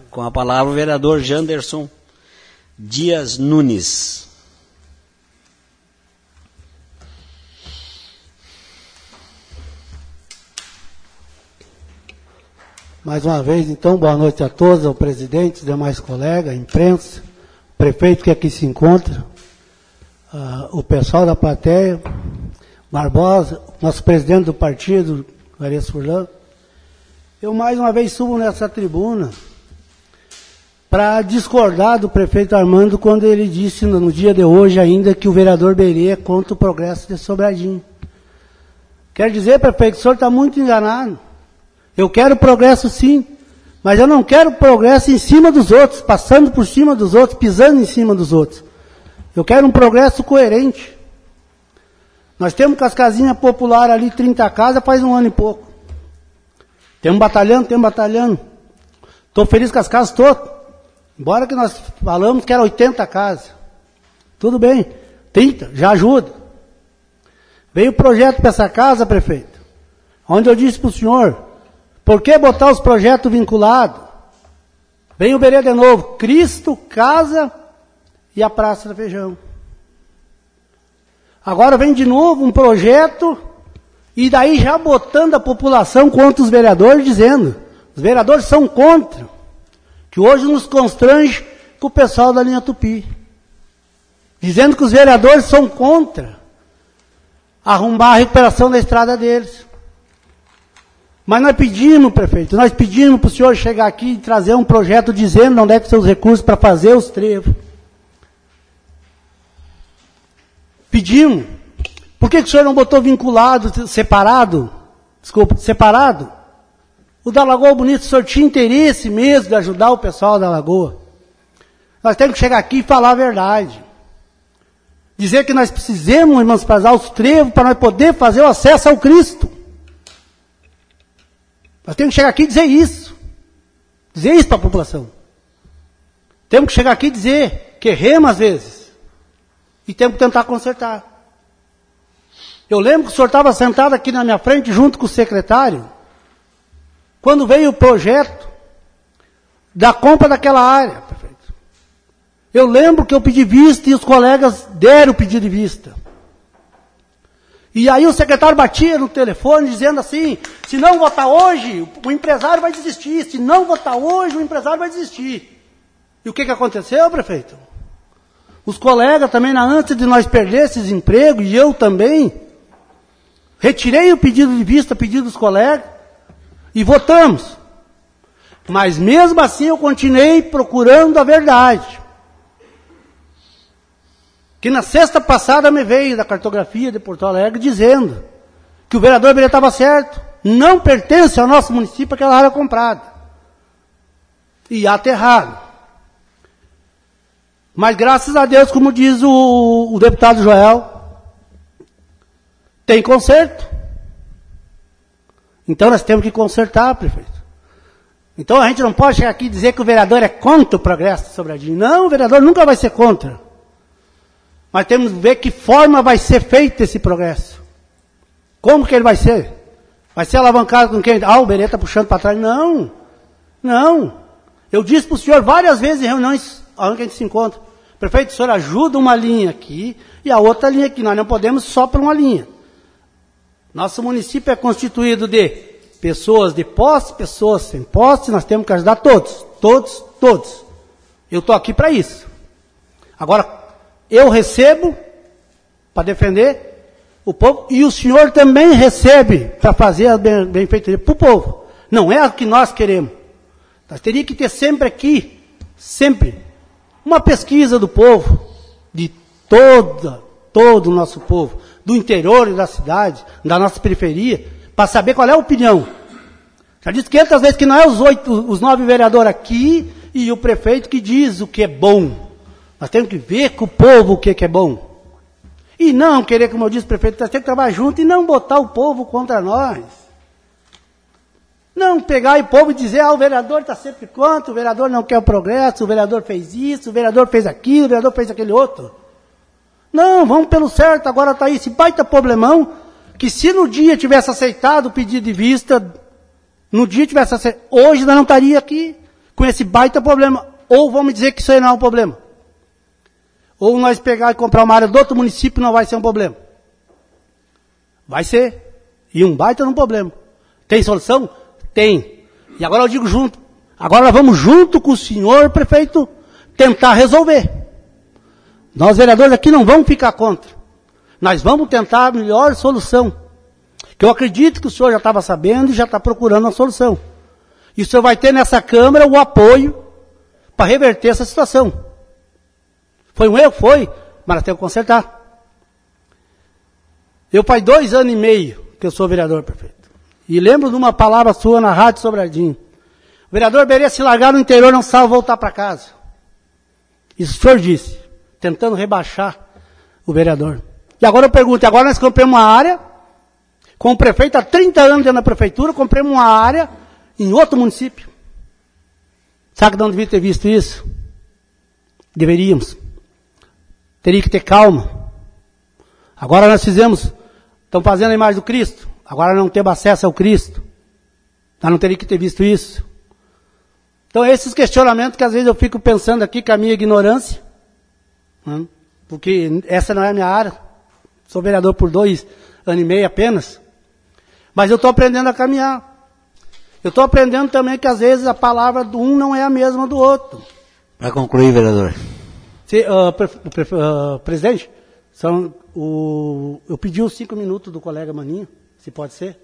Com a palavra o vereador Janderson Dias Nunes. Mais uma vez, então, boa noite a todos, ao presidente, os demais colegas, a imprensa, o prefeito que aqui se encontra, o pessoal da plateia, Barbosa, nosso presidente do partido, Larissa Furlan. Eu mais uma vez subo nessa tribuna para discordar do prefeito Armando quando ele disse no dia de hoje ainda que o vereador Berê é contra o progresso de Sobradinho. Quer dizer, prefeito, o senhor está muito enganado. Eu quero progresso sim, mas eu não quero progresso em cima dos outros, passando por cima dos outros, pisando em cima dos outros. Eu quero um progresso coerente. Nós temos com as casinhas populares ali, 30 casas, faz 1 ano e pouco. Temos batalhando. Estou feliz com as casas todas. Embora que nós falamos que era 80 casas. Tudo bem, 30, já ajuda. Veio o projeto para essa casa, prefeito, onde eu disse para o senhor, por que botar os projetos vinculados? Vem o Berê de novo, Cristo, casa e a Praça do Feijão. Agora vem de novo um projeto, e daí já botando a população contra os vereadores, dizendo, os vereadores são contra, que hoje nos constrange com o pessoal da linha Tupi. Dizendo que os vereadores são contra arrumar a recuperação da estrada deles. Mas nós pedimos, prefeito, para o senhor chegar aqui e trazer um projeto dizendo onde é que são os recursos para fazer os trevos. Pedimos. Por que o senhor não botou vinculado, separado? Separado? O da Lagoa Bonita, o senhor tinha interesse mesmo de ajudar o pessoal da Lagoa. Nós temos que chegar aqui e falar a verdade. Dizer que nós precisamos emancipar os trevos para nós poder fazer o acesso ao Cristo. Nós temos que chegar aqui e dizer isso. Dizer isso para a população. Temos que chegar aqui e dizer que erramos às vezes. E temos que tentar consertar. Eu lembro que o senhor estava sentado aqui na minha frente, junto com o secretário, quando veio o projeto da compra daquela área, prefeito. Eu lembro que eu pedi vista e os colegas deram o pedido de vista. E aí o secretário batia no telefone dizendo assim, se não votar hoje, o empresário vai desistir. Se não votar hoje, o empresário vai desistir. E o que aconteceu, prefeito? Os colegas também, antes de nós perder esses empregos, e eu também, retirei o pedido de vista, pedido dos colegas, e votamos. Mas mesmo assim eu continuei procurando a verdade. Que na sexta passada me veio da cartografia de Porto Alegre dizendo que o vereador Berê estava certo, não pertence ao nosso município aquela área comprada. E aterrado. Mas graças a Deus, como diz o deputado Joel, tem conserto. Então nós temos que consertar, prefeito. Então a gente não pode chegar aqui e dizer que o vereador é contra o progresso de Sobradinho. Não, o vereador nunca vai ser contra. Mas temos que ver que forma vai ser feito esse progresso. Como que ele vai ser? Vai ser alavancado com quem? O Berê está puxando para trás. Não. Não. Eu disse para o senhor várias vezes em reuniões onde a gente se encontra. Prefeito, o senhor ajuda uma linha aqui e a outra linha aqui. Nós não podemos só para uma linha. Nosso município é constituído de pessoas de posse, pessoas sem posse. Nós temos que ajudar todos. Todos, todos. Eu estou aqui para isso. Agora, eu recebo para defender o povo e o senhor também recebe para fazer a benfeitoria para o povo. Não é o que nós queremos. Nós teríamos que ter sempre aqui, sempre, uma pesquisa do povo, de todo o nosso povo, do interior e da cidade, da nossa periferia, para saber qual é a opinião. Já disse 500 vezes que não é os 9 vereadores aqui e o prefeito que diz o que é bom. Nós temos que ver com o povo o que é bom. E não querer, como eu disse, prefeito, nós temos que trabalhar junto e não botar o povo contra nós. Não pegar o povo e dizer, o vereador está sempre contra, o vereador não quer o progresso, o vereador fez isso, o vereador fez aquilo, o vereador fez aquele outro. Não, vamos pelo certo, agora está aí esse baita problemão, que se no dia tivesse aceitado o pedido de vista, hoje nós não estaria aqui. com esse baita problema. Ou vamos dizer que isso aí não é um problema. Ou nós pegar e comprar uma área do outro município não vai ser um problema. Vai ser. E um baita num problema. Tem solução? Tem. E agora eu digo junto. Agora nós vamos junto com o senhor prefeito tentar resolver. Nós vereadores aqui não vamos ficar contra. Nós vamos tentar a melhor solução. Que eu acredito que o senhor já estava sabendo e já está procurando uma solução. E o senhor vai ter nessa Câmara o apoio para reverter essa situação. Foi um erro? Foi. Mas nós temos que consertar. Eu faz 2 anos e meio que eu sou vereador, prefeito. E lembro de uma palavra sua na Rádio Sobradinho. O vereador Berê se largar no interior não sabe voltar para casa. Isso o senhor disse, tentando rebaixar o vereador. E agora eu pergunto, agora nós compramos uma área, com o prefeito há 30 anos dentro da prefeitura, compramos uma área em outro município. Sabe que não devia ter visto isso? Deveríamos. Teria que ter calma. Agora nós fizemos, estão fazendo a imagem do Cristo, agora não temos acesso ao Cristo. Nós não teríamos que ter visto isso. Então, esses questionamentos que às vezes eu fico pensando aqui com a minha ignorância, né? Porque essa não é a minha área, sou vereador por 2 anos e meio apenas, mas eu estou aprendendo a caminhar. Eu estou aprendendo também que às vezes a palavra do um não é a mesma do outro. Para concluir, vereador. Presidente, eu pedi os 5 minutos do colega Maninho, se pode ser?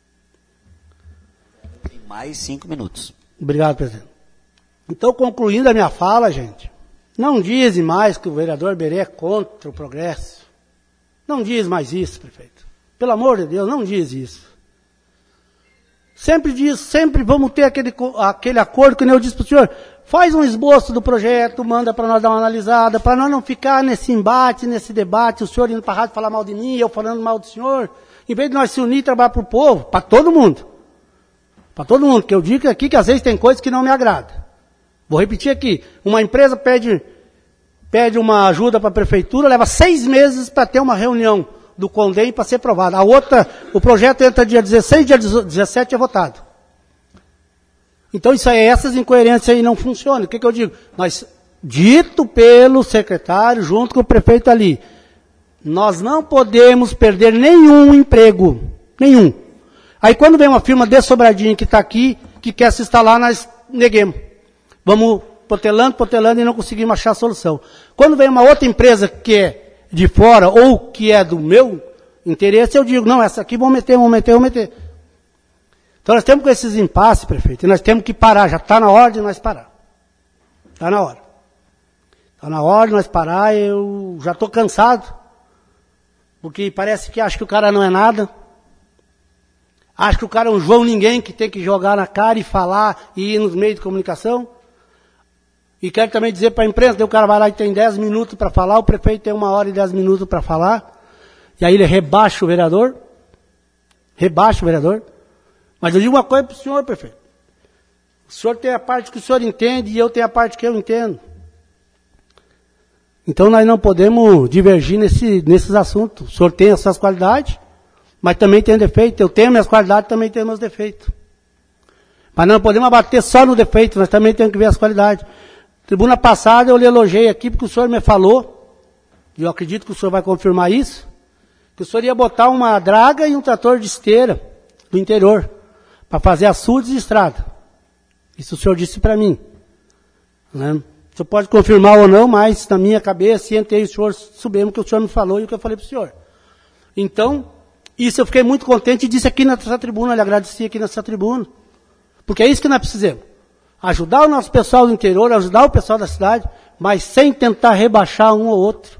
Tem mais 5 minutos. Obrigado, presidente. Então, concluindo a minha fala, gente, não diz mais que o vereador Berê é contra o progresso. Não diz mais isso, prefeito. Pelo amor de Deus, não diz isso. Sempre diz, sempre vamos ter aquele acordo que eu disse para o senhor, faz um esboço do projeto, manda para nós dar uma analisada, para nós não ficar nesse embate, nesse debate, o senhor indo para a rádio falar mal de mim, eu falando mal do senhor, em vez de nós se unir e trabalhar para o povo, para todo mundo. Para todo mundo, que eu digo aqui que às vezes tem coisas que não me agradam. Vou repetir aqui, uma empresa pede uma ajuda para a prefeitura, leva 6 meses para ter uma reunião do CONDEM para ser aprovada. A outra, o projeto entra dia 16, dia 17 é votado. Então isso aí, essas incoerências aí não funcionam. O que eu digo? Dito pelo secretário, junto com o prefeito ali, nós não podemos perder nenhum emprego. Nenhum. Aí quando vem uma firma de Sobradinho que está aqui, que quer se instalar, nós neguemos. Vamos protelando e não conseguimos achar a solução. Quando vem uma outra empresa que é de fora ou que é do meu interesse, eu digo, não, essa aqui vamos meter. Então nós temos com esses impasses, prefeito, e nós temos que parar, já está na hora de nós parar. Está na hora. Está na hora de nós parar, eu já estou cansado, porque parece que acho que o cara não é nada. Acho que o cara é um João Ninguém que tem que jogar na cara e falar e ir nos meios de comunicação. E quero também dizer para a imprensa, o cara vai lá e tem 10 minutos para falar, o prefeito tem 1 hora e 10 minutos para falar, e aí ele rebaixa o vereador. Mas eu digo uma coisa para o senhor, prefeito. O senhor tem a parte que o senhor entende e eu tenho a parte que eu entendo. Então nós não podemos divergir nesses assuntos. O senhor tem as suas qualidades, mas também tem defeito. Eu tenho minhas qualidades, também tenho meus defeitos. Mas não podemos abater só no defeito, nós também temos que ver as qualidades. Tribuna passada eu lhe elogiei aqui porque o senhor me falou, e eu acredito que o senhor vai confirmar isso, que o senhor ia botar uma draga e um trator de esteira do interior, para fazer açudes e estrada. Isso o senhor disse para mim. Né? O senhor pode confirmar ou não, mas na minha cabeça, entre o senhor, soubemos o que o senhor me falou e o que eu falei para o senhor. Então, isso eu fiquei muito contente e disse aqui nessa tribuna, lhe agradeci aqui nessa tribuna. Porque é isso que nós precisamos. Ajudar o nosso pessoal do interior, ajudar o pessoal da cidade, mas sem tentar rebaixar um ou outro.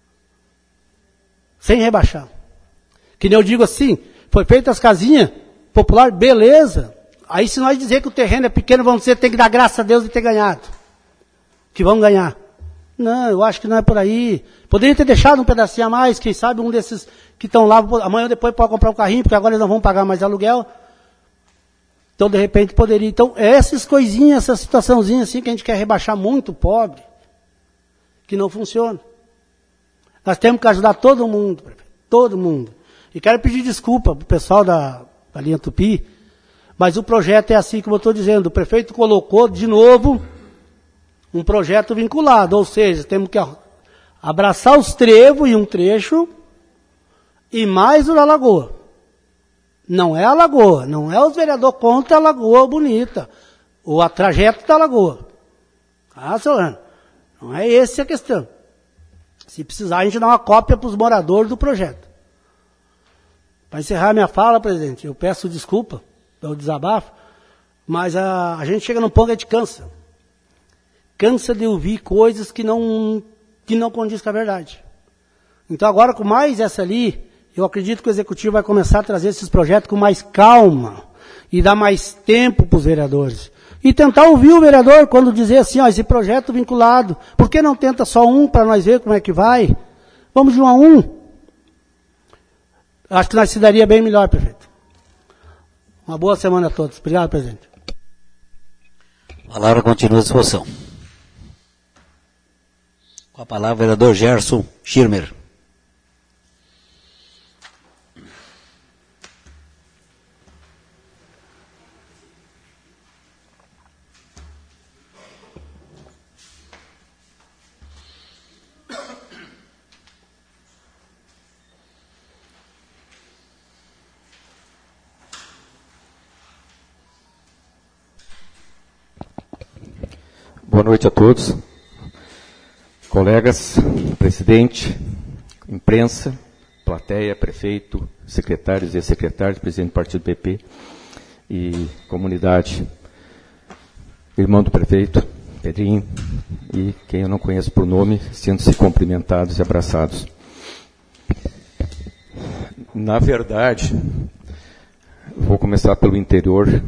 Sem rebaixar. Que nem eu digo assim, foi feita as casinhas popular, beleza. Aí se nós dizer que o terreno é pequeno, vamos dizer, tem que dar graças a Deus de ter ganhado. Que vamos ganhar. Não, eu acho que não é por aí. Poderia ter deixado um pedacinho a mais, quem sabe um desses que estão lá, amanhã ou depois pode comprar um carrinho, porque agora eles não vão pagar mais aluguel. Então, de repente, poderia. Então, essas coisinhas, essa situaçãozinha assim, que a gente quer rebaixar muito o pobre, que não funciona. Nós temos que ajudar todo mundo, prefeito, todo mundo. E quero pedir desculpa para o pessoal da linha Tupi, Mas o projeto é assim como eu estou dizendo, o prefeito colocou de novo um projeto vinculado, ou seja, temos que abraçar os trevos e um trecho e mais o da lagoa. Não é a lagoa, não é os vereadores contra a lagoa bonita, ou a trajeto da lagoa. Ah, Solano, não é essa a questão. Se precisar, a gente dá uma cópia para os moradores do projeto. Para encerrar minha fala, presidente, eu peço desculpa pelo desabafo, mas a gente chega num ponto que a gente cansa. Cansa de ouvir coisas que não condiz com a verdade. Então agora, com mais essa ali, eu acredito que o Executivo vai começar a trazer esses projetos com mais calma e dar mais tempo para os vereadores. E tentar ouvir o vereador quando dizer assim, ó, esse projeto vinculado, por que não tenta só um para nós ver como é que vai? Vamos de um a um. Acho que nós se daria bem melhor, prefeito. Uma boa semana a todos. Obrigado, presidente. A palavra continua à disposição. Com a palavra, o vereador Gerson Schirmer. Boa noite a todos, colegas, presidente, imprensa, plateia, prefeito, secretários e secretários, presidente do partido PP e comunidade, irmão do prefeito, Pedrinho, e quem eu não conheço por nome, sendo-se cumprimentados e abraçados. Na verdade, vou começar pelo interior.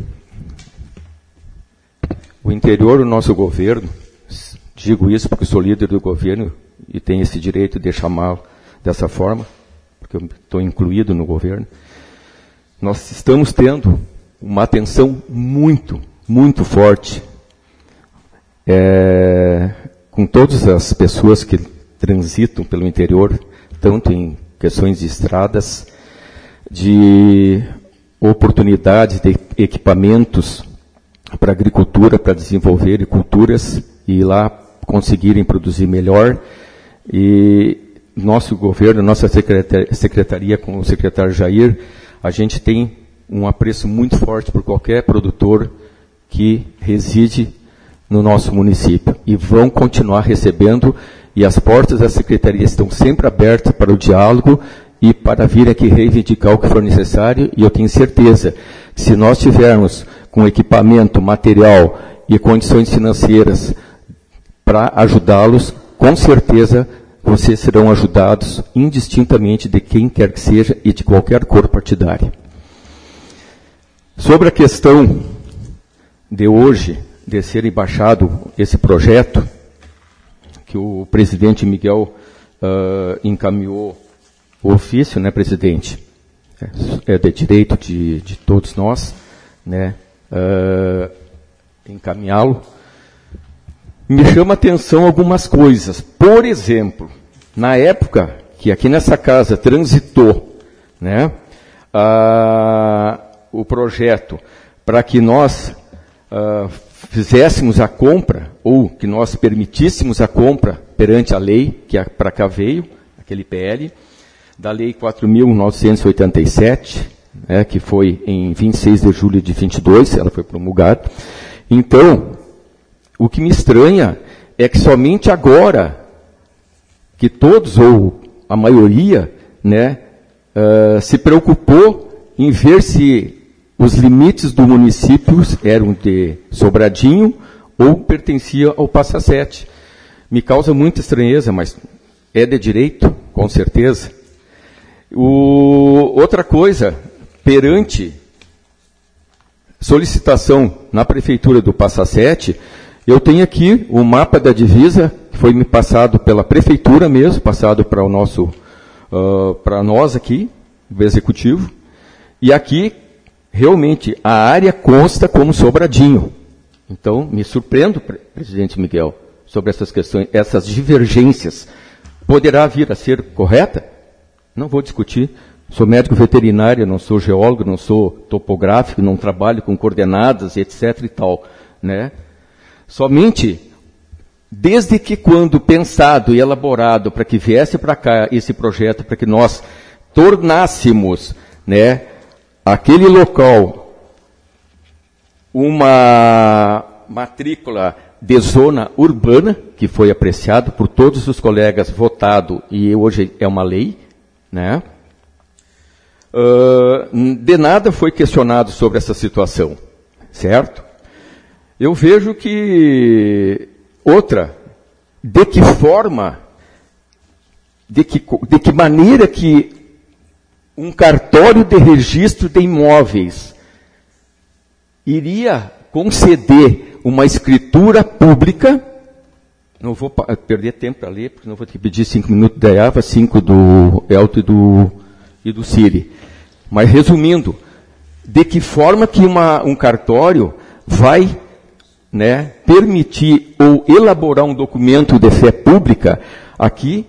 O interior do nosso governo, digo isso porque sou líder do governo e tenho esse direito de chamá-lo dessa forma, porque eu estou incluído no governo, nós estamos tendo uma atenção muito, muito forte com todas as pessoas que transitam pelo interior, tanto em questões de estradas, de oportunidades de equipamentos para agricultura, para desenvolver culturas e lá conseguirem produzir melhor. E nosso governo, nossa secretaria com o secretário Jair, a gente tem um apreço muito forte por qualquer produtor que reside no nosso município. E vão continuar recebendo, e as portas da secretaria estão sempre abertas para o diálogo e para vir aqui reivindicar o que for necessário, e eu tenho certeza que se nós tivermos com equipamento, material e condições financeiras para ajudá-los, com certeza vocês serão ajudados indistintamente de quem quer que seja e de qualquer cor partidária. Sobre a questão de hoje, de ser embaixado esse projeto, que o presidente Miguel encaminhou o ofício, né, presidente? É de direito de todos nós, né? Encaminhá-lo. Me chama a atenção algumas coisas. Por exemplo, na época que aqui nessa casa transitou, né, o projeto para que nós fizéssemos a compra, ou que nós permitíssemos a compra perante a lei, que para cá veio, aquele PL, da Lei 4.987, né, que foi em 26 de julho de 22, ela foi promulgada. Então, o que me estranha é que somente agora, que todos, ou a maioria, né, se preocupou em ver se os limites do município eram de Sobradinho ou pertencia ao Passa Sete. Me causa muita estranheza, mas é de direito, com certeza. Outra coisa, perante solicitação na prefeitura do Passa Sete, eu tenho aqui o mapa da divisa, que foi me passado pela prefeitura mesmo, passado para o nosso, para nós aqui, do executivo, e aqui, realmente, a área consta como Sobradinho. Então, me surpreendo, presidente Miguel, sobre essas questões, essas divergências. Poderá vir a ser correta? Não vou discutir, Sou médico veterinário, não sou geólogo, não sou topográfico, não trabalho com coordenadas, etc. e tal, né? Somente desde que quando pensado e elaborado para que viesse para cá esse projeto, para que nós tornássemos, né, aquele local uma matrícula de zona urbana, que foi apreciado por todos os colegas, votado, e hoje é uma lei, né? De nada foi questionado sobre essa situação, certo? Eu vejo que de que forma, de que maneira que um cartório de registro de imóveis iria conceder uma escritura pública. Não vou perder tempo para ler, porque não vou ter que pedir 5 minutos da Eva, 5 do Elton e do Siri. Mas, resumindo, de que forma que um cartório vai, né, permitir ou elaborar um documento de fé pública aqui,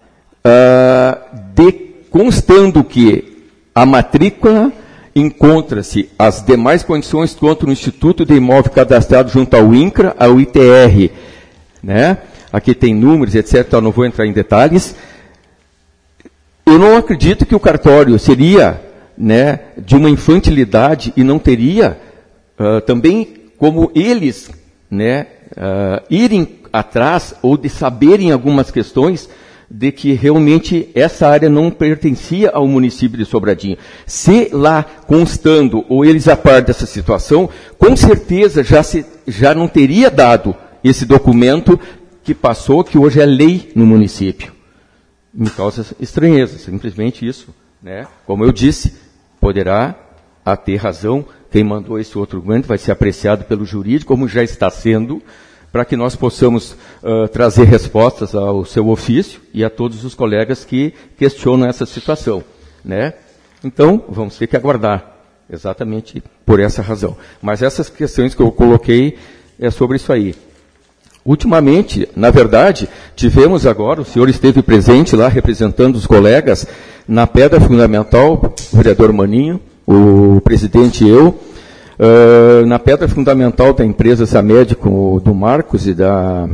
constando que a matrícula encontra-se as demais condições quanto no Instituto de Imóvel Cadastrado junto ao INCRA, ao ITR, né? Aqui tem números, etc., não vou entrar em detalhes. Eu não acredito que o cartório seria, né, de uma infantilidade e não teria também como eles, né, irem atrás ou de saberem algumas questões de que realmente essa área não pertencia ao município de Sobradinho. Se lá constando, ou eles a par dessa situação, com certeza já não teria dado esse documento que passou, que hoje é lei no município. Me causa estranheza, simplesmente isso, né? Como eu disse, poderá ter razão, quem mandou esse outro documento vai ser apreciado pelo jurídico, como já está sendo, para que nós possamos trazer respostas ao seu ofício e a todos os colegas que questionam essa situação, né? Então, vamos ter que aguardar, exatamente por essa razão. Mas essas questões que eu coloquei é sobre isso aí. Ultimamente, na verdade, tivemos agora, o senhor esteve presente lá, representando os colegas, na pedra fundamental, o vereador Maninho, o presidente e eu, na pedra fundamental da empresa Samed, do Marcos e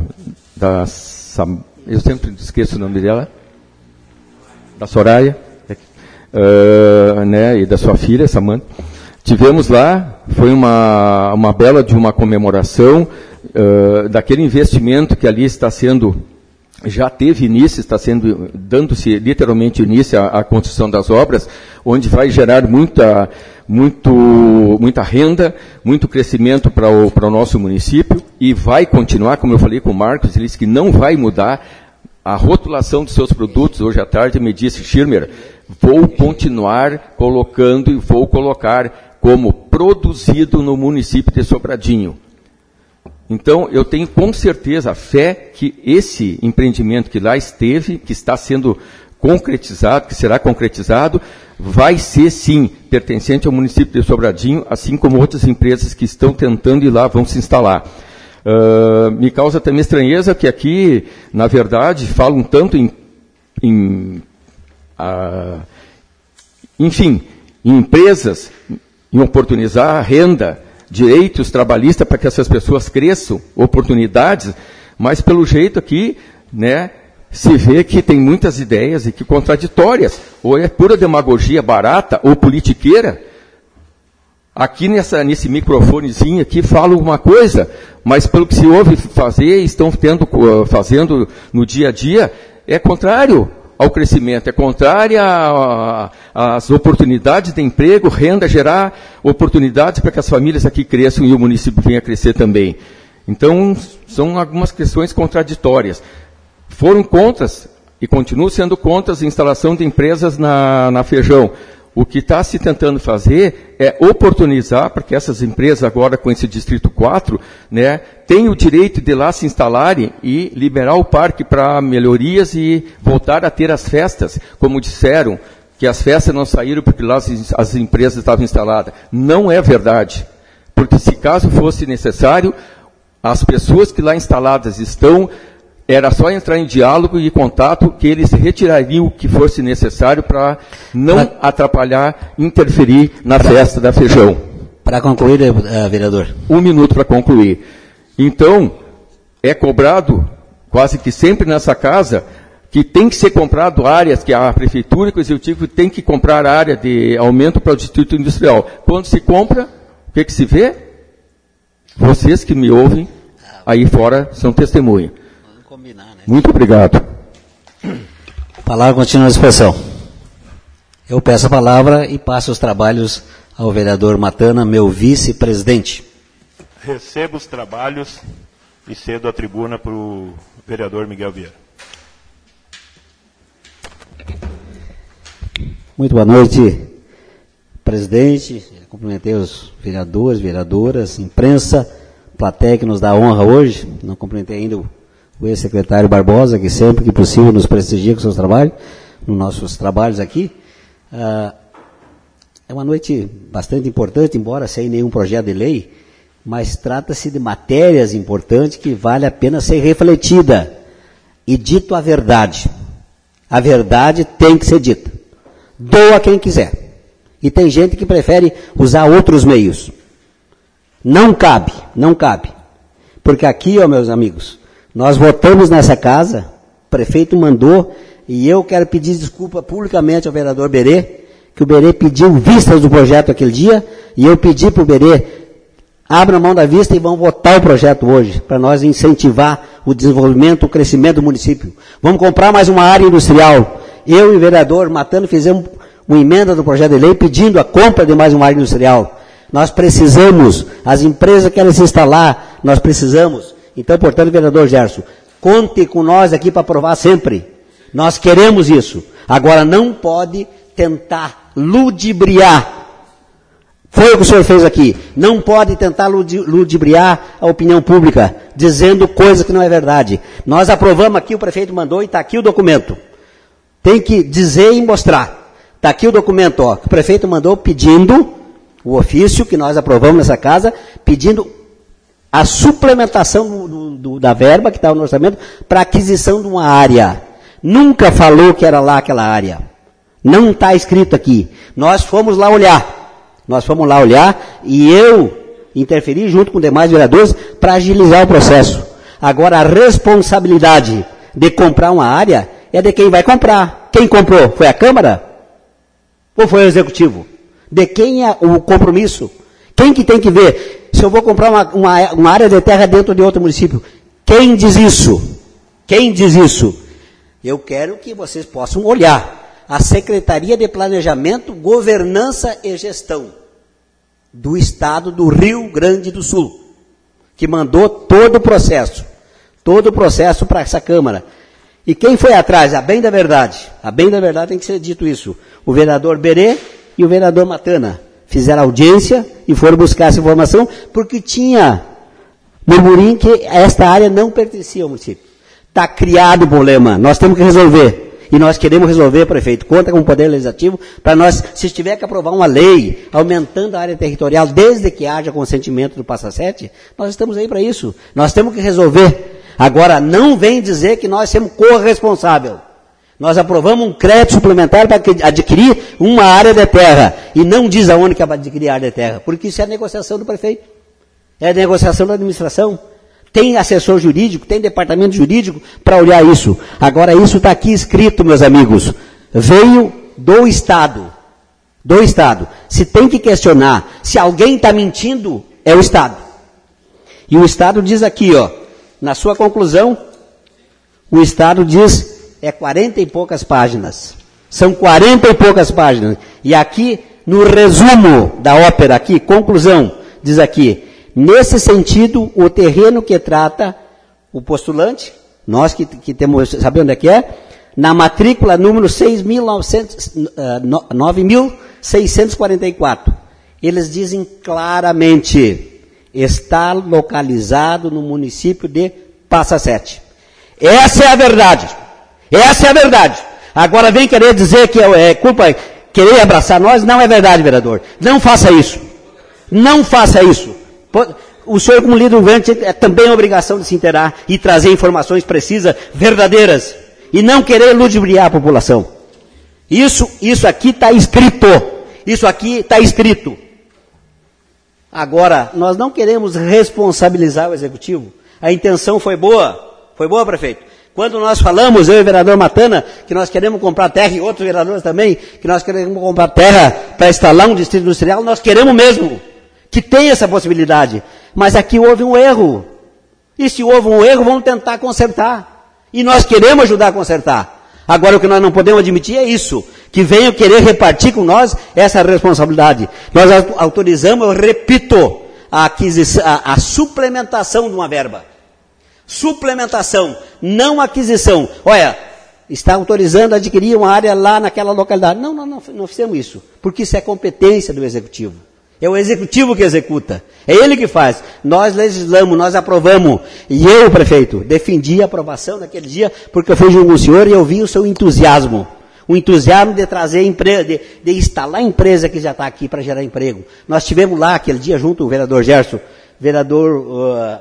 eu sempre esqueço o nome dela, da Soraya, né, e da sua filha, Samanta. Tivemos lá, foi uma bela de uma comemoração daquele investimento que ali está sendo, já teve início, está sendo, dando-se literalmente início à construção das obras, onde vai gerar muita renda, muito crescimento para o nosso município, e vai continuar, como eu falei com o Marcos, ele disse que não vai mudar a rotulação dos seus produtos. Hoje à tarde me disse, Schirmer, vou continuar colocando e vou colocar como produzido no município de Sobradinho. Então, eu tenho com certeza a fé que esse empreendimento que lá esteve, que está sendo concretizado, que será concretizado, vai ser, sim, pertencente ao município de Sobradinho, assim como outras empresas que estão tentando ir lá vão se instalar. Me causa também estranheza que aqui, na verdade, falam tanto em empresas, em oportunizar a renda, direitos trabalhistas para que essas pessoas cresçam, oportunidades, mas pelo jeito aqui, né, se vê que tem muitas ideias e que contraditórias, ou é pura demagogia barata ou politiqueira. Aqui nesse microfonezinho aqui falo uma coisa, mas pelo que se ouve fazer, estão fazendo no dia a dia, é contrário ao crescimento, é contrário às oportunidades de emprego, renda, gerar oportunidades para que as famílias aqui cresçam e o município venha a crescer também. Então, são algumas questões contraditórias. Foram contras e continuam sendo contras a instalação de empresas na Feijão. O que está se tentando fazer é oportunizar para que essas empresas agora com esse Distrito 4, né, tenham o direito de lá se instalarem e liberar o parque para melhorias e voltar a ter as festas, como disseram, que as festas não saíram porque lá as empresas estavam instaladas. Não é verdade, porque se caso fosse necessário, as pessoas que lá instaladas estão era só entrar em diálogo e contato que eles retirariam o que fosse necessário para não atrapalhar, interferir na festa da Feijão. Para concluir, vereador. 1 minuto para concluir. Então, é cobrado quase que sempre nessa casa que tem que ser comprado áreas, que a prefeitura e o executivo tem que comprar área de aumento para o distrito industrial. Quando se compra, o que se vê? Vocês que me ouvem aí fora são testemunha. Vamos combinar, né? Muito obrigado. A palavra continua à disposição. Eu peço a palavra e passo os trabalhos ao vereador Matana, meu vice-presidente. Recebo os trabalhos e cedo a tribuna para o vereador Miguel Vieira. Muito boa noite, presidente. Cumprimentei os vereadores, vereadoras, imprensa, plateia que nos dá honra hoje. Não cumprimentei ainda o ex-secretário Barbosa, que sempre que possível nos prestigia com seus trabalhos, nos nossos trabalhos aqui. É uma noite bastante importante, embora sem nenhum projeto de lei, mas trata-se de matérias importantes que vale a pena ser refletida. E dito a verdade. A verdade tem que ser dita. Doa quem quiser. E tem gente que prefere usar outros meios. Não cabe. Porque aqui, ó, meus amigos, nós votamos nessa casa, o prefeito mandou, e eu quero pedir desculpa publicamente ao vereador Berê, que o Berê pediu vistas do projeto aquele dia, e eu pedi para o Berê, abra a mão da vista e vão votar o projeto hoje, para nós incentivar o desenvolvimento, o crescimento do município. Vamos comprar mais uma área industrial. Eu e o vereador Matano fizemos uma emenda do projeto de lei pedindo a compra de mais uma área industrial. Nós precisamos, as empresas querem se instalar, nós precisamos. Então, portanto, vereador Gerson, conte com nós aqui para aprovar sempre. Nós queremos isso. Agora, não pode tentar ludibriar. Foi o que o senhor fez aqui. Não pode tentar ludibriar a opinião pública, dizendo coisa que não é verdade. Nós aprovamos aqui, o prefeito mandou e está aqui o documento. Tem que dizer e mostrar. Está aqui o documento, ó, que o prefeito mandou pedindo o ofício que nós aprovamos nessa casa, pedindo a suplementação da verba que estava no orçamento para aquisição de uma área. Nunca falou que era lá aquela área. Não está escrito aqui. Nós fomos lá olhar e eu interferi junto com demais vereadores para agilizar o processo. Agora, a responsabilidade de comprar uma área é de quem vai comprar. Quem comprou? Foi a Câmara? Ou foi o Executivo? De quem é o compromisso? Quem que tem que ver se eu vou comprar uma área de terra dentro de outro município? Quem diz isso? Quem diz isso? Eu quero que vocês possam olhar a Secretaria de Planejamento, Governança e Gestão do Estado do Rio Grande do Sul, que mandou todo o processo para essa Câmara. E quem foi atrás? A bem da verdade tem que ser dito isso. O vereador Berê e o vereador Matana fizeram audiência e foram buscar essa informação, porque tinha murmurinho que esta área não pertencia ao município. Está criado o problema, nós temos que resolver. E nós queremos resolver, prefeito. Conta com o Poder Legislativo para nós, se tiver que aprovar uma lei aumentando a área territorial, desde que haja consentimento do Passa 7, nós estamos aí para isso. Nós temos que resolver. Agora, não vem dizer que nós somos corresponsável. Nós aprovamos um crédito suplementar para adquirir uma área de terra. E não diz aonde que é para adquirir a área de terra. Porque isso é a negociação do prefeito. É a negociação da administração. Tem assessor jurídico, tem departamento jurídico para olhar isso. Agora, isso está aqui escrito, meus amigos. Veio do Estado. Do Estado. Se tem que questionar, se alguém está mentindo, é o Estado. E o Estado diz aqui, ó, na sua conclusão, o Estado diz, 40 e poucas páginas. São 40 e poucas páginas. E aqui, no resumo da ópera, aqui, conclusão, diz aqui, nesse sentido, o terreno que trata o postulante, nós que temos, sabe onde é que é? Na matrícula número 9.644. Eles dizem claramente, está localizado no município de Passa 7. Essa é a verdade. Essa é a verdade. Agora vem querer dizer que é culpa, querer abraçar nós, não é verdade, vereador. Não faça isso. Não faça isso. o senhor, como líder do governo, é também a obrigação de se inteirar e trazer informações precisas, verdadeiras, e não querer ludibriar a população. Isso aqui está escrito. Isso aqui está escrito. Agora, nós não queremos responsabilizar o Executivo. A intenção foi boa. Foi boa, prefeito? Quando nós falamos, eu e o vereador Matana, que nós queremos comprar terra, e outros vereadores também, que nós queremos comprar terra para instalar um distrito industrial, nós queremos mesmo que tenha essa possibilidade. Mas aqui houve um erro. E se houve um erro, vamos tentar consertar. E nós queremos ajudar a consertar. Agora, o que nós não podemos admitir é isso, que venham querer repartir com nós essa responsabilidade. Nós autorizamos, eu repito, a suplementação de uma verba. Suplementação, não aquisição. Olha, está autorizando a adquirir uma área lá naquela localidade. Não fizemos isso, porque isso é competência do Executivo. É o Executivo que executa. É ele que faz. Nós legislamos, nós aprovamos. E eu, prefeito, defendi a aprovação naquele dia, porque eu fui junto com o senhor e eu vi o seu entusiasmo. O entusiasmo de trazer empresa, de instalar a empresa que já está aqui para gerar emprego. Nós tivemos lá aquele dia junto o vereador Gerson, vereador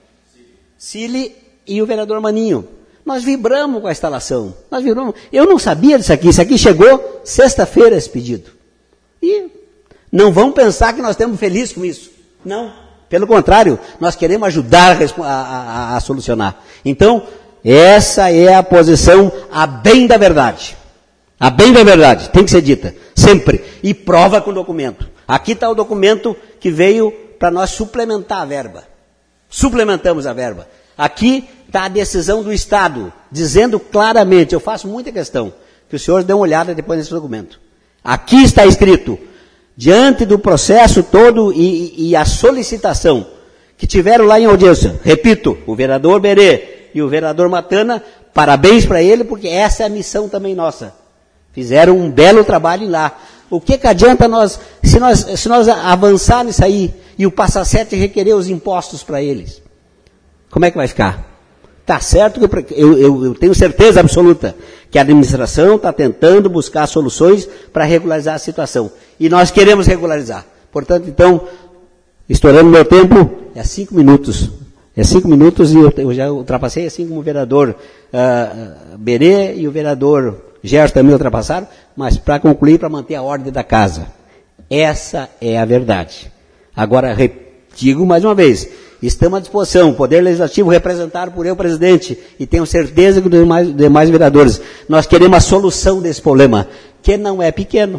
Cili e o vereador Maninho. Nós vibramos com a instalação. Nós vibramos. Eu não sabia disso aqui. Isso aqui chegou sexta-feira, esse pedido. E não vão pensar que nós estamos felizes com isso. Não. Pelo contrário, nós queremos ajudar a solucionar. Então, essa é a posição a bem da verdade. A bem da verdade. Tem que ser dita. Sempre. E prova com o documento. Aqui está o documento que veio para nós suplementar a verba. Suplementamos a verba. Aqui está a decisão do Estado, dizendo claramente, eu faço muita questão, que o senhor dê uma olhada depois nesse documento. Aqui está escrito, diante do processo todo e a solicitação que tiveram lá em audiência, repito, o vereador Berê e o vereador Matana, parabéns para ele, porque essa é a missão também nossa. Fizeram um belo trabalho lá. O que adianta se nós avançar nisso aí e o Passa Sete requerer os impostos para eles? Como é que vai ficar? Está certo que eu tenho certeza absoluta que a administração está tentando buscar soluções para regularizar a situação. E nós queremos regularizar. Portanto, então, estourando meu tempo, é 5 minutos. É 5 minutos e eu já ultrapassei, assim como o vereador Berê e o vereador Gerson também ultrapassaram, mas para concluir, para manter a ordem da casa. Essa é a verdade. Agora, digo mais uma vez, estamos à disposição, Poder Legislativo representado por eu, presidente, e tenho certeza que os demais vereadores, nós queremos a solução desse problema, que não é pequeno.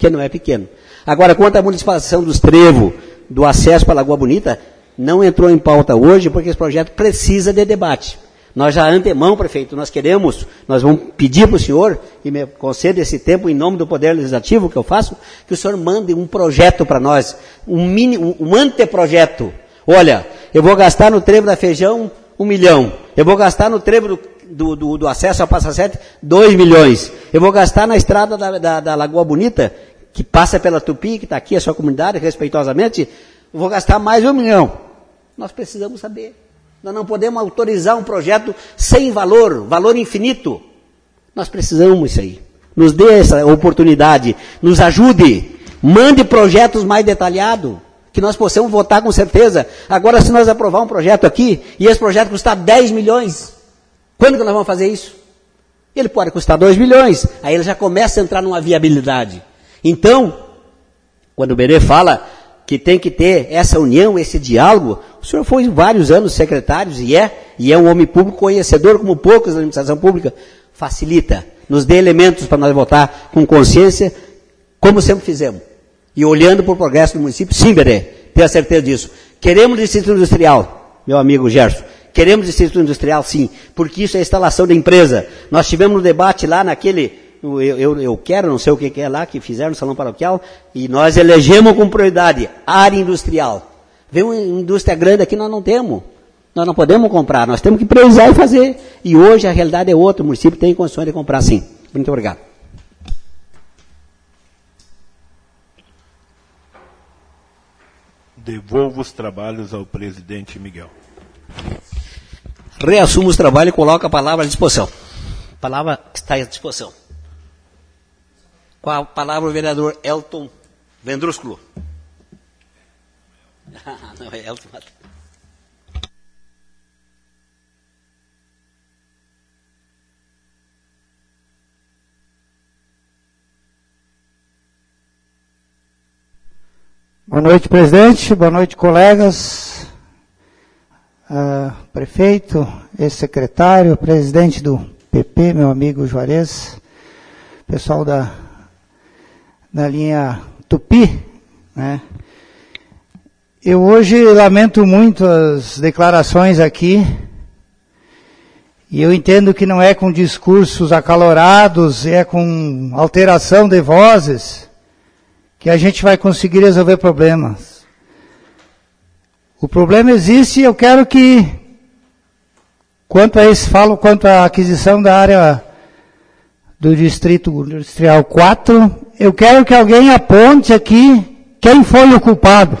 Agora, quanto à municipalização dos Trevo, do acesso para a Lagoa Bonita, não entrou em pauta hoje, porque esse projeto precisa de debate. Nós já antemão, prefeito, nós vamos pedir para o senhor, e me conceda esse tempo em nome do Poder Legislativo que eu faço, que o senhor mande um projeto para nós, um anteprojeto. Olha, eu vou gastar no trevo da Feijão 1 milhão, eu vou gastar no trevo do acesso ao Passa Sete 2 milhões, eu vou gastar na estrada da Lagoa Bonita, que passa pela Tupi, que está aqui a sua comunidade, respeitosamente, eu vou gastar mais 1 milhão. Nós precisamos saber. Nós não podemos autorizar um projeto sem valor infinito. Nós precisamos isso aí. Nos dê essa oportunidade, nos ajude, mande projetos mais detalhados, que nós possamos votar com certeza. Agora, se nós aprovar um projeto aqui, e esse projeto custar 10 milhões, quando que nós vamos fazer isso? Ele pode custar 2 milhões, aí ele já começa a entrar numa viabilidade. Então, quando o Berê fala que tem que ter essa união, esse diálogo, o senhor foi vários anos secretário e é um homem público conhecedor como poucos da administração pública, facilita, nos dê elementos para nós votar com consciência, como sempre fizemos. E olhando para o progresso do município, sim, Berê, tenha certeza disso. Queremos distrito industrial, meu amigo Gerson, queremos distrito industrial sim, porque isso é a instalação da empresa. Nós tivemos um debate lá naquele... Eu quero, não sei o que é lá, que fizeram no Salão Paroquial, e nós elegemos com prioridade área industrial. Vem uma indústria grande aqui, nós não temos. Nós não podemos comprar, nós temos que priorizar e fazer. E hoje a realidade é outra, o município tem condições de comprar sim. Muito obrigado. Devolvo os trabalhos ao presidente Miguel. Reassumo os trabalhos e coloco a palavra à disposição. A palavra está à disposição. Com a palavra o vereador Elton Vendrúsculo. Não, é Elton. Boa noite, presidente. Boa noite, colegas. Prefeito, ex-secretário, presidente do PP, meu amigo Juarez, pessoal da linha Tupi, né? Eu hoje lamento muito as declarações aqui, e eu entendo que não é com discursos acalorados, é com alteração de vozes que a gente vai conseguir resolver problemas. O problema existe e eu quero que, quanto à aquisição da área do Distrito Industrial 4, eu quero que alguém aponte aqui quem foi o culpado.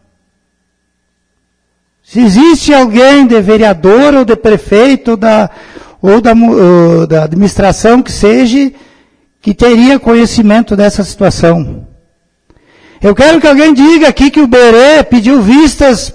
Se existe alguém de vereador ou de prefeito ou da administração que seja, que teria conhecimento dessa situação. Eu quero que alguém diga aqui que o Berê pediu vistas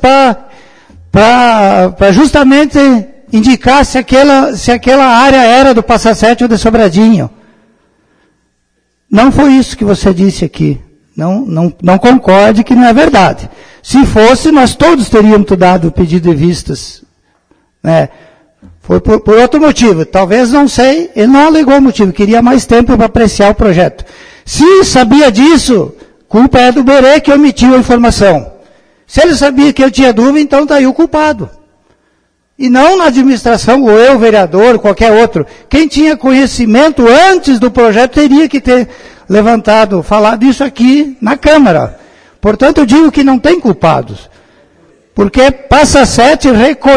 para justamente indicar se aquela área era do Passa Sete ou de Sobradinho. Não foi isso que você disse aqui. Não concorde que não é verdade. Se fosse, nós todos teríamos dado o pedido de vistas. Né? Foi por outro motivo. Talvez, não sei, ele não alegou o motivo. Queria mais tempo para apreciar o projeto. Se sabia disso, culpa é do Berê que omitiu a informação. Se ele sabia que eu tinha dúvida, então está aí o culpado. E não na administração, ou eu, vereador, qualquer outro. Quem tinha conhecimento antes do projeto teria que ter levantado, falado isso aqui na Câmara. Portanto, eu digo que não tem culpados. Porque Passa Sete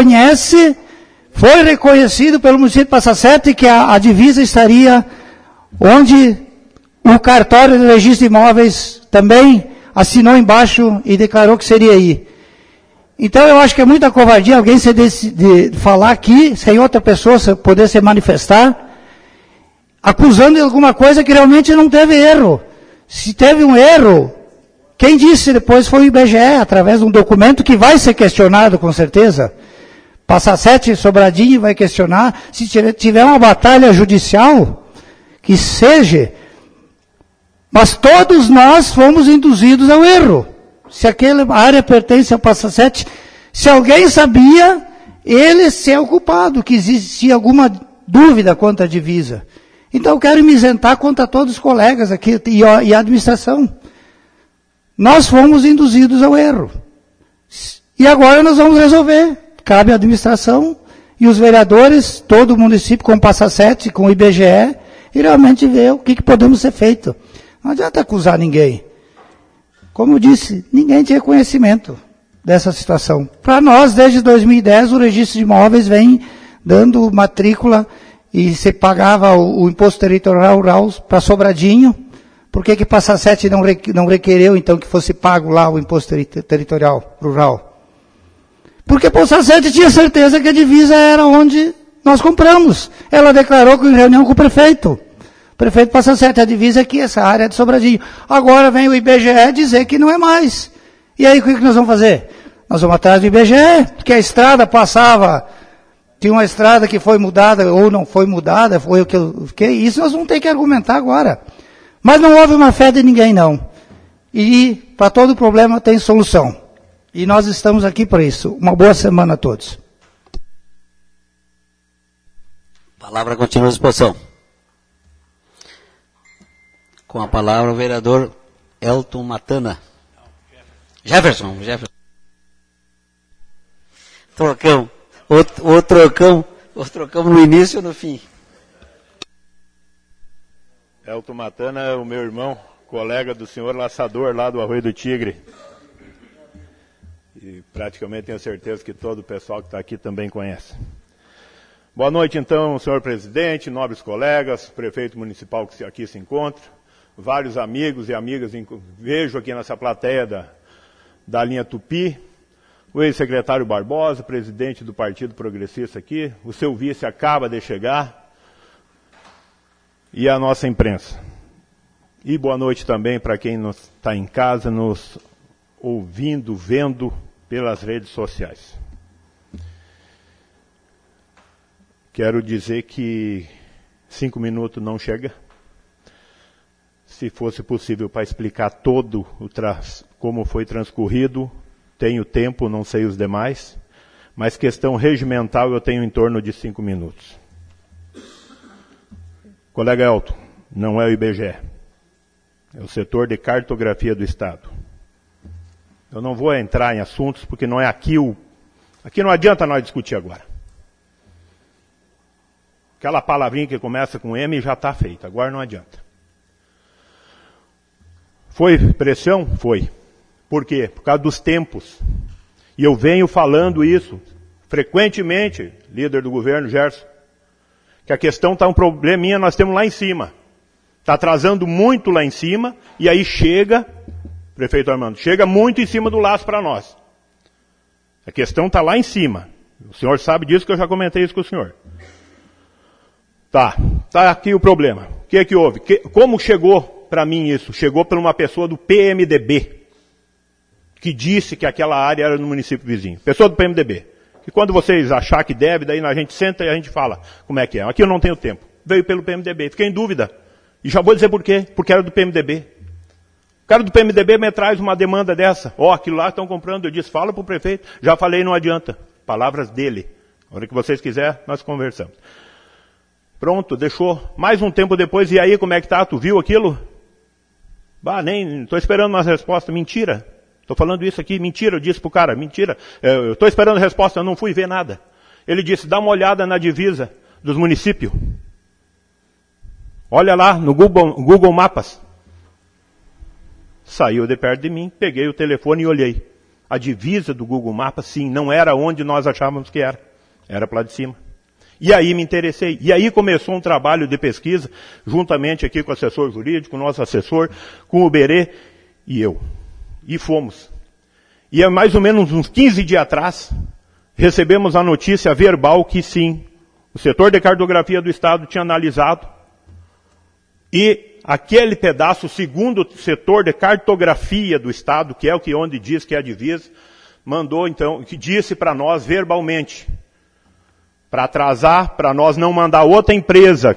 foi reconhecido pelo município de Passa Sete que a divisa estaria onde o cartório de registro de imóveis também assinou embaixo e declarou que seria aí. Então eu acho que é muita covardia alguém de falar aqui, sem outra pessoa poder se manifestar, acusando de alguma coisa que realmente não teve erro. Se teve um erro, quem disse depois foi o IBGE, através de um documento que vai ser questionado com certeza. Passa Sete, Sobradinho vai questionar. Se tiver uma batalha judicial, que seja, mas todos nós fomos induzidos ao erro. Se aquela área pertence ao Passa Sete, se alguém sabia, ele é o culpado, que existia alguma dúvida quanto à divisa. Então eu quero me isentar contra todos os colegas aqui e a administração. Nós fomos induzidos ao erro. E agora nós vamos resolver. Cabe à administração e os vereadores, todo o município com o Passa Sete, com o IBGE, e realmente ver o que podemos ser feito. Não adianta acusar ninguém. Como eu disse, ninguém tinha conhecimento dessa situação. Para nós, desde 2010, o registro de imóveis vem dando matrícula e se pagava o imposto territorial rural para Sobradinho. Por que Passa Sete não requereu, então, que fosse pago lá o imposto territorial rural? Porque Passa Sete tinha certeza que a divisa era onde nós compramos. Ela declarou que em reunião com o prefeito. O prefeito Passa Sete, a divisa aqui, essa área é de Sobradinho. Agora vem o IBGE dizer que não é mais. E aí o que nós vamos fazer? Nós vamos atrás do IBGE, porque a estrada passava, tinha uma estrada que foi mudada ou não foi mudada, foi o que eu fiquei. Isso nós vamos ter que argumentar agora. Mas não houve uma fé de ninguém, não. E para todo problema tem solução. E nós estamos aqui para isso. Uma boa semana a todos. Palavra continua à disposição. Com a palavra o vereador Elton Matana. Jefferson. Trocão. Trocamos no início e no fim. Elton Matana é o meu irmão, colega do senhor laçador lá do Arroio do Tigre. E praticamente tenho certeza que todo o pessoal que está aqui também conhece. Boa noite então, senhor presidente, nobres colegas, prefeito municipal que aqui se encontra, vários amigos e amigas, vejo aqui nessa plateia da linha Tupi, o ex-secretário Barbosa, presidente do Partido Progressista aqui, o seu vice acaba de chegar, e a nossa imprensa. E boa noite também para quem está em casa, nos ouvindo, vendo pelas redes sociais. Quero dizer que 5 minutos não chega. Se fosse possível para explicar todo o como foi transcorrido, tenho tempo, não sei os demais, mas questão regimental eu tenho em torno de 5 minutos. Colega Elton, não é o IBGE, é o setor de cartografia do Estado. Eu não vou entrar em assuntos, porque não é aqui Aqui não adianta nós discutir agora. Aquela palavrinha que começa com M já está feita, agora não adianta. Foi pressão? Foi. Por quê? Por causa dos tempos. E eu venho falando isso frequentemente, líder do governo, Gerson, que a questão está um probleminha, nós temos lá em cima. Está atrasando muito lá em cima, e aí chega, prefeito Armando, chega muito em cima do laço para nós. A questão está lá em cima. O senhor sabe disso, que eu já comentei isso com o senhor. Tá aqui o problema. O que é que houve? Como chegou para mim isso? Chegou por uma pessoa do PMDB, que disse que aquela área era no município vizinho. Pessoa do PMDB. E quando vocês achar que deve, daí a gente senta e a gente fala como é que é. Aqui eu não tenho tempo. Veio pelo PMDB. Fiquei em dúvida. E já vou dizer por quê. Porque era do PMDB. O cara do PMDB me traz uma demanda dessa. Aquilo lá estão comprando. Eu disse, fala para o prefeito. Já falei, não adianta. Palavras dele. A hora que vocês quiserem, nós conversamos. Pronto, deixou. Mais um tempo depois, e aí como é que tá? Tu viu aquilo? Nem estou esperando uma resposta. Mentira. Estou falando isso aqui, mentira. Eu disse pro cara, mentira. Eu estou esperando a resposta, eu não fui ver nada. Ele disse, dá uma olhada na divisa dos municípios. Olha lá no Google Mapas. Saiu de perto de mim, peguei o telefone e olhei. A divisa do Google Maps, sim, não era onde nós achávamos que era. Era para lá de cima. E aí me interessei. E aí começou um trabalho de pesquisa, juntamente aqui com o assessor jurídico, o nosso assessor, com o Berê e eu. E fomos. E há mais ou menos uns 15 dias atrás, recebemos a notícia verbal que sim, o setor de cartografia do Estado tinha analisado. E aquele pedaço, segundo o setor de cartografia do Estado, que é o que onde diz que é a divisa, mandou então, que disse para nós verbalmente, para atrasar, para nós não mandar outra empresa,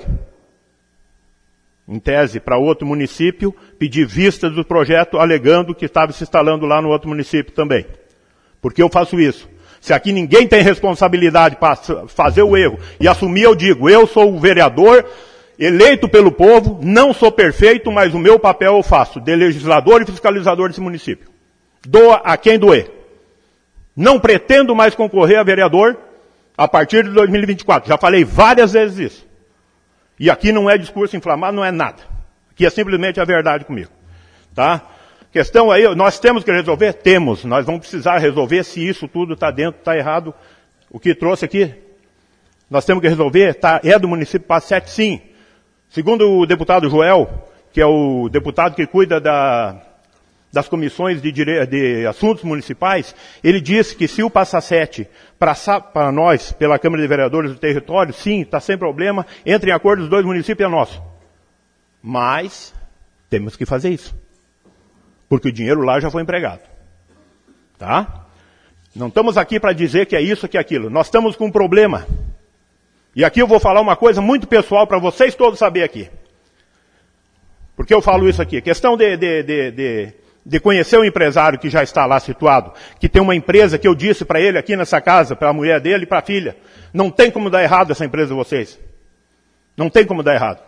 em tese, para outro município, pedir vistas do projeto, alegando que estava se instalando lá no outro município também. Porque eu faço isso. Se aqui ninguém tem responsabilidade para fazer o erro e assumir, eu digo, eu sou o vereador, eleito pelo povo, não sou perfeito, mas o meu papel eu faço, de legislador e fiscalizador desse município. Doa a quem doer. Não pretendo mais concorrer a vereador a partir de 2024. Já falei várias vezes isso. E aqui não é discurso inflamado, não é nada. Aqui é simplesmente a verdade comigo. Tá? Questão aí, nós temos que resolver? Temos. Nós vamos precisar resolver se isso tudo está dentro, está errado. O que trouxe aqui, nós temos que resolver, é do município Passo 7, sim. Segundo o deputado Joel, que é o deputado que cuida das comissões de assuntos municipais, ele disse que se o Passa 7 para nós, pela Câmara de Vereadores do território, sim, está sem problema, entre em acordo os dois municípios é nosso. Mas temos que fazer isso. Porque o dinheiro lá já foi empregado. Tá? Não estamos aqui para dizer que é isso, que é aquilo. Nós estamos com um problema. E aqui eu vou falar uma coisa muito pessoal para vocês todos saberem aqui. Porque eu falo isso aqui. A questão de conhecer o empresário que já está lá situado, que tem uma empresa que eu disse para ele aqui nessa casa, para a mulher dele e para a filha. Não tem como dar errado essa empresa de vocês. Não tem como dar errado.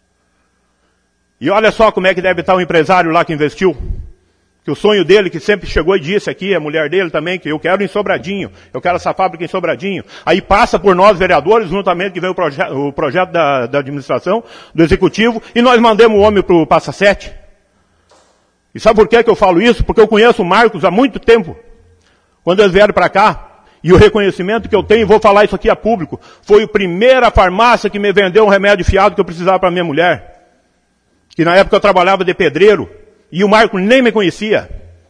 E olha só como é que deve estar o empresário lá que investiu. Que o sonho dele, que sempre chegou e disse aqui, a mulher dele também, que eu quero em Sobradinho, eu quero essa fábrica em Sobradinho. Aí passa por nós, vereadores, juntamente que vem o projeto da administração, do executivo, e nós mandamos o homem para o Passa 7. E sabe por que eu falo isso? Porque eu conheço o Marcos há muito tempo. Quando eles vieram para cá, e o reconhecimento que eu tenho, vou falar isso aqui a público, foi a primeira farmácia que me vendeu um remédio fiado que eu precisava para minha mulher. Que na época eu trabalhava de pedreiro. E o Marco nem me conhecia.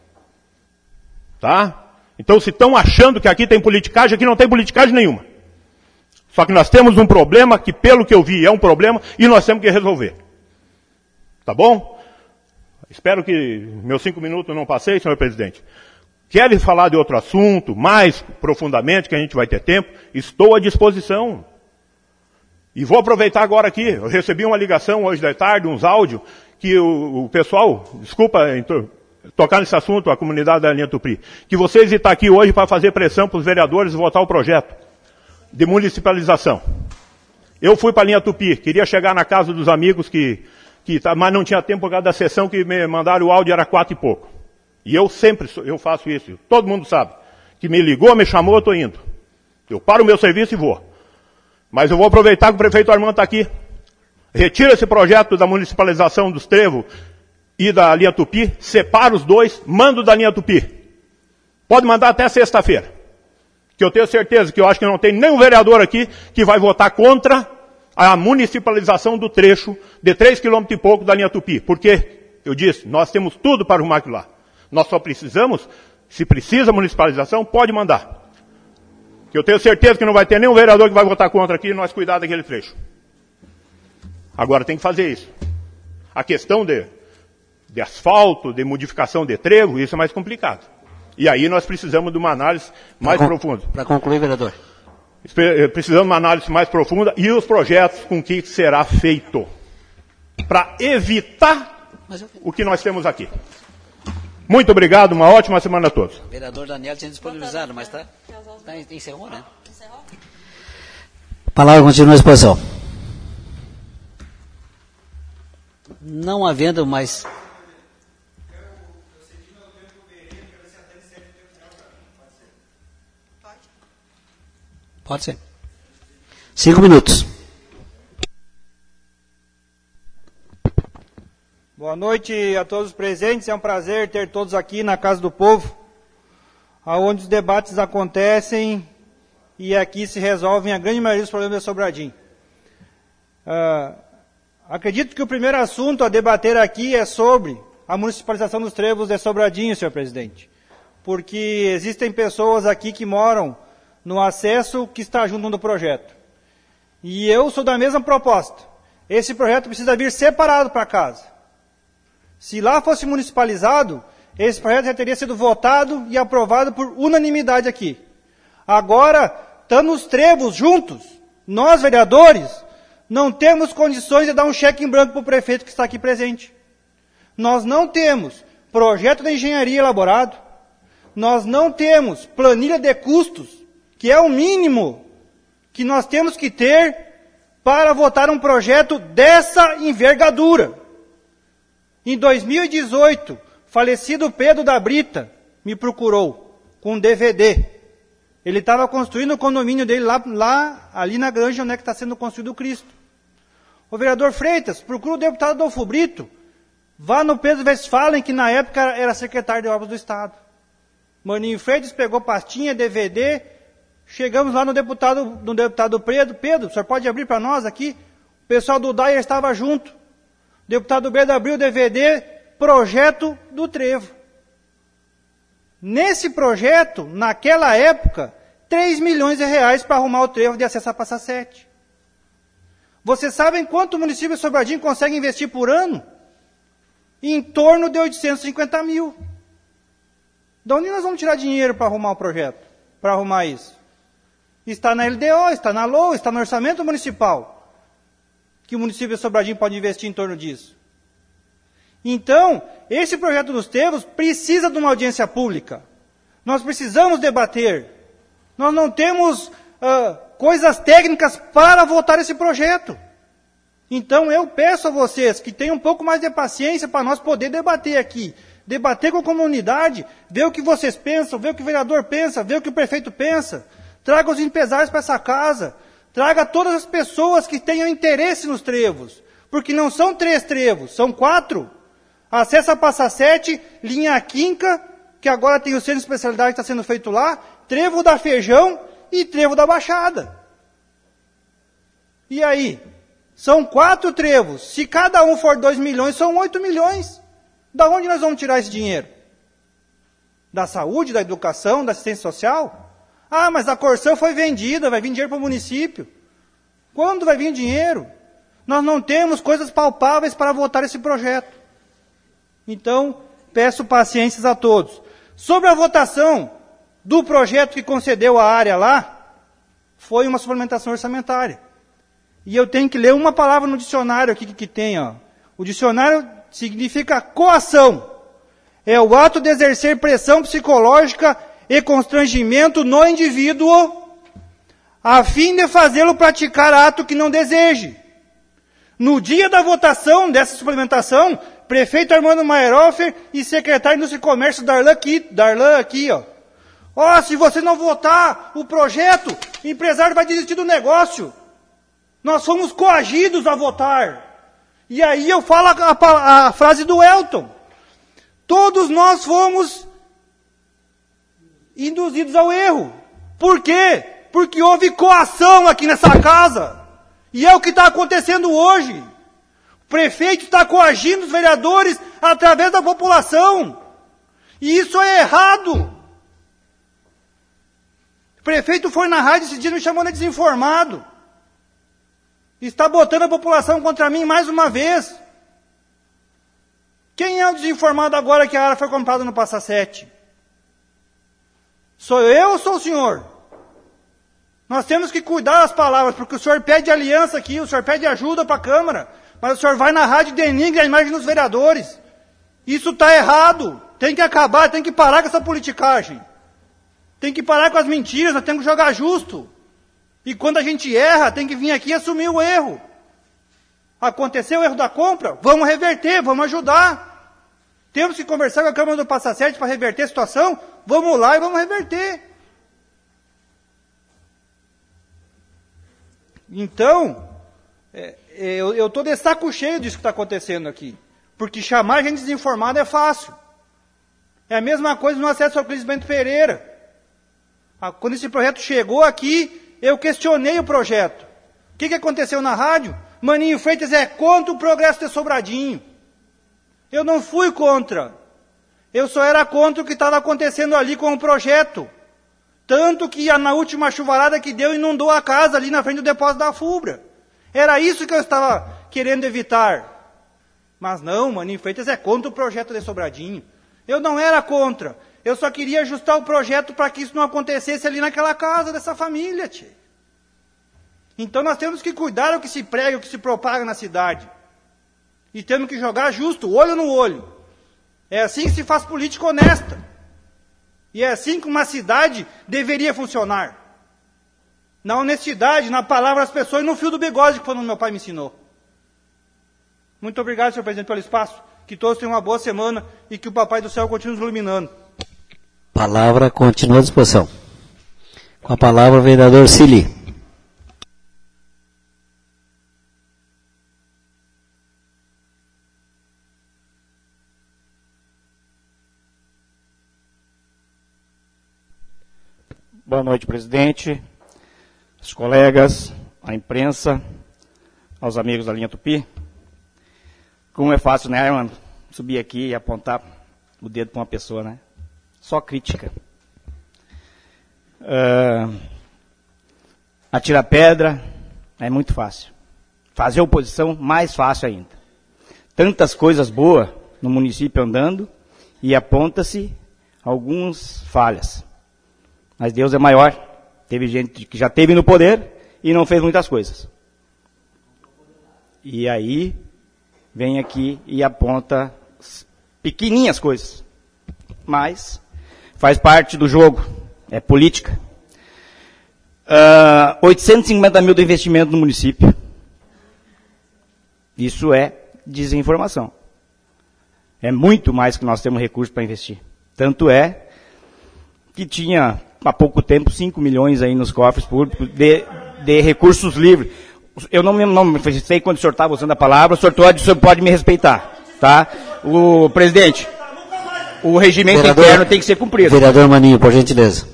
Tá? Então se estão achando que aqui tem politicagem, aqui não tem politicagem nenhuma. Só que nós temos um problema que, pelo que eu vi, é um problema e nós temos que resolver. Tá bom? Espero que meus 5 minutos não passei, senhor presidente. Querem falar de outro assunto, mais profundamente, que a gente vai ter tempo? Estou à disposição. E vou aproveitar agora aqui. Eu recebi uma ligação hoje da tarde, uns áudios, que o pessoal, desculpa tocar nesse assunto, a comunidade da linha Tupi, que vocês estão aqui hoje para fazer pressão para os vereadores votar o projeto de municipalização. Eu fui para a linha Tupi, queria chegar na casa dos amigos mas não tinha tempo por causa da sessão que me mandaram o áudio, era 4 e pouco. E eu faço isso, todo mundo sabe. Que me ligou, me chamou, eu estou indo. Eu paro o meu serviço e vou. Mas eu vou aproveitar que o prefeito Armando está aqui. Retira esse projeto da municipalização dos Trevos e da linha Tupi, separa os dois, manda da linha Tupi. Pode mandar até sexta-feira. Que eu tenho certeza que eu acho que não tem nenhum vereador aqui que vai votar contra a municipalização do trecho de 3 km e pouco da linha Tupi. Porque, eu disse, nós temos tudo para arrumar aquilo lá. Nós só precisamos, se precisa municipalização, pode mandar. Que eu tenho certeza que não vai ter nenhum vereador que vai votar contra aqui e nós cuidar daquele trecho. Agora tem que fazer isso. A questão de asfalto, de modificação de trevo, isso é mais complicado. E aí nós precisamos de uma análise mais profunda. Para concluir, vereador. Precisamos de uma análise mais profunda e os projetos com que será feito. Para evitar o que nós temos aqui. Muito obrigado, uma ótima semana a todos. O vereador Daniel tinha disponibilizado, mas encerrou, né? A palavra continua à exposição. Não havendo mais... Pode ser. 5 minutos. Boa noite a todos os presentes. É um prazer ter todos aqui na Casa do Povo, onde os debates acontecem e aqui se resolvem a grande maioria dos problemas de Sobradinho. Acredito que o primeiro assunto a debater aqui é sobre a municipalização dos Trevos de Sobradinho, senhor presidente. Porque existem pessoas aqui que moram no acesso que está junto do projeto. E eu sou da mesma proposta. Esse projeto precisa vir separado para casa. Se lá fosse municipalizado, esse projeto já teria sido votado e aprovado por unanimidade aqui. Agora, estando os Trevos juntos, nós, vereadores, não temos condições de dar um cheque em branco para o prefeito que está aqui presente. Nós não temos projeto de engenharia elaborado, nós não temos planilha de custos, que é o mínimo que nós temos que ter para votar um projeto dessa envergadura. Em 2018, falecido Pedro da Brita me procurou com um DVD. Ele estava construindo o condomínio dele ali na granja onde é que está sendo construído o Cristo. O vereador Freitas, procura o deputado Adolfo Brito, vá no Pedro Westphalen, que na época era secretário de Obras do Estado. Maninho Freitas pegou pastinha, DVD, chegamos lá no deputado Pedro. Pedro, o senhor pode abrir para nós aqui? O pessoal do Dyer estava junto. O deputado Pedro abriu o DVD, projeto do Trevo. Nesse projeto, naquela época, 3 milhões de reais para arrumar o trevo de acesso à Praça 7. Vocês sabem quanto o município de Sobradinho consegue investir por ano? Em torno de 850 mil. De onde nós vamos tirar dinheiro para arrumar o projeto? Para arrumar isso? Está na LDO, está na LOA, está no orçamento municipal. Que o município de Sobradinho pode investir em torno disso. Então, esse projeto dos Trevos precisa de uma audiência pública. Nós precisamos debater. Nós não temos coisas técnicas para votar esse projeto. Então, eu peço a vocês que tenham um pouco mais de paciência para nós poder debater aqui. Debater com a comunidade, ver o que vocês pensam, ver o que o vereador pensa, ver o que o prefeito pensa. Traga os empresários para essa casa. Traga todas as pessoas que tenham interesse nos trevos. Porque não são 3 trevos, são 4. Acesso a Praça 7, linha Quinca, que agora tem o centro de especialidade que está sendo feito lá, trevo da Feijão e trevo da Baixada. E aí? São 4 trevos. Se cada um for 2 milhões, são 8 milhões. Da onde nós vamos tirar esse dinheiro? Da saúde, da educação, da assistência social? Ah, mas a Corsã foi vendida, vai vir dinheiro para o município. Quando vai vir dinheiro? Nós não temos coisas palpáveis para votar esse projeto. Então, peço paciência a todos. Sobre a votação do projeto que concedeu a área lá, foi uma suplementação orçamentária. E eu tenho que ler uma palavra no dicionário aqui que tem. Ó. O dicionário significa coação. é o ato de exercer pressão psicológica e constrangimento no indivíduo, a fim de fazê-lo praticar ato que não deseje. No dia da votação dessa suplementação, prefeito Armando Maierhofer e secretário de Indústria e Comércio Darlan aqui, ó. Ó, se você não votar o projeto, o empresário vai desistir do negócio. Nós fomos coagidos a votar. E aí eu falo a frase do Elton. Todos nós fomos induzidos ao erro. Por quê? Porque houve coação aqui nessa casa. E é o que está acontecendo hoje. O prefeito está coagindo os vereadores através da população. E isso é errado. O prefeito foi na rádio esse dia e me chamou de desinformado. Está botando a população contra mim mais uma vez. Quem é o desinformado agora que a área foi comprada no Passa Sete? Sou eu ou sou o senhor? Nós temos que cuidar das palavras, porque o senhor pede aliança aqui, o senhor pede ajuda para a Câmara, mas o senhor vai na rádio e denigra a imagem dos vereadores. Isso está errado. Tem que acabar, tem que parar com essa politicagem. Tem que parar com as mentiras, nós temos que jogar justo. E quando a gente erra, tem que vir aqui e assumir o erro. Aconteceu o erro da compra? Vamos reverter, vamos ajudar. Temos que conversar com a Câmara do Passa Sete para reverter a situação? Vamos lá e vamos reverter. Então, eu estou de saco cheio disso que está acontecendo aqui. Porque chamar a gente desinformada é fácil. É a mesma coisa no acesso ao Euclides Bento Pereira. Quando esse projeto chegou aqui, eu questionei o projeto. O que aconteceu na rádio? Maninho Freitas é contra o progresso de Sobradinho. Eu não fui contra. Eu só era contra o que estava acontecendo ali com o projeto. Tanto que na última chuvarada que deu, inundou a casa ali na frente do depósito da FUBRA. Era isso que eu estava querendo evitar. Mas não, Maninho Freitas é contra o projeto de Sobradinho. Eu não era contra. Eu só queria ajustar o projeto para que isso não acontecesse ali naquela casa dessa família, tchê. Então nós temos que cuidar do que se prega, o que se propaga na cidade. E temos que jogar justo, olho no olho. É assim que se faz política honesta. E é assim que uma cidade deveria funcionar. Na honestidade, na palavra das pessoas e no fio do bigode, que foi onde meu pai me ensinou. Muito obrigado, senhor presidente, pelo espaço. Que todos tenham uma boa semana e que o Papai do Céu continue nos iluminando. Palavra continua à disposição. Com a palavra, o vereador Cili. Boa noite, presidente, os colegas, a imprensa, aos amigos da linha Tupi. Como é fácil, né, mano? Subir aqui e apontar o dedo para uma pessoa, né? Só crítica. Atirar pedra é muito fácil. Fazer oposição, mais fácil ainda. Tantas coisas boas no município andando e aponta-se algumas falhas. Mas Deus é maior. Teve gente que já esteve no poder e não fez muitas coisas. E aí vem aqui e aponta pequenininhas coisas. Mas faz parte do jogo. É política. 850 mil de investimento no município. Isso é desinformação. É muito mais que nós temos recursos para investir. Tanto é que tinha há pouco tempo 5 milhões aí nos cofres públicos de recursos livres. Eu não sei quando o senhor estava usando a palavra, o senhor pode me respeitar, tá? O presidente, o regimento vereador, interno tem que ser cumprido. Vereador Maninho, por gentileza.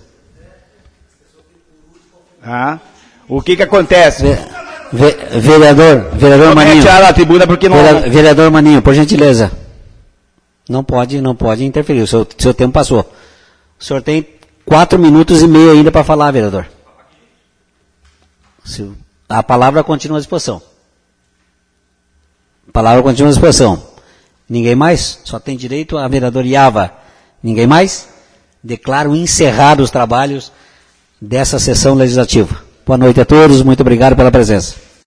O que acontece? Vereador Maninho. A tribuna porque não... Vereador Maninho, por gentileza. Não pode interferir, o seu tempo passou. O senhor tem 4 minutos e meio ainda para falar, vereador. A palavra continua à disposição. Ninguém mais? Só tem direito a vereador Iava. Ninguém mais? Declaro encerrados os trabalhos dessa sessão legislativa. Boa noite a todos, muito obrigado pela presença.